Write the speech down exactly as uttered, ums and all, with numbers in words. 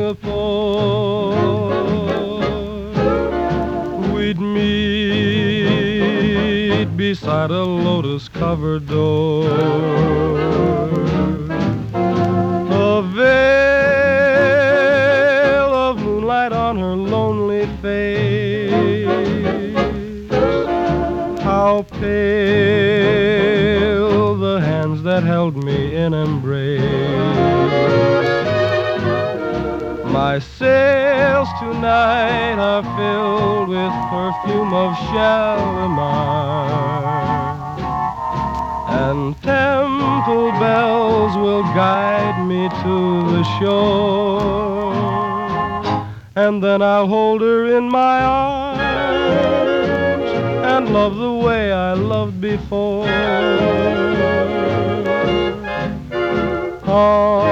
Singapore. We'd meet beside a lotus-covered door. A veil of moonlight on her lonely face. How pale the hands that held me in embrace. My sails tonight are filled with perfume of Shalimar, and temple bells will guide me to the shore, and then I'll hold her in my arms and love the way I loved before. Oh,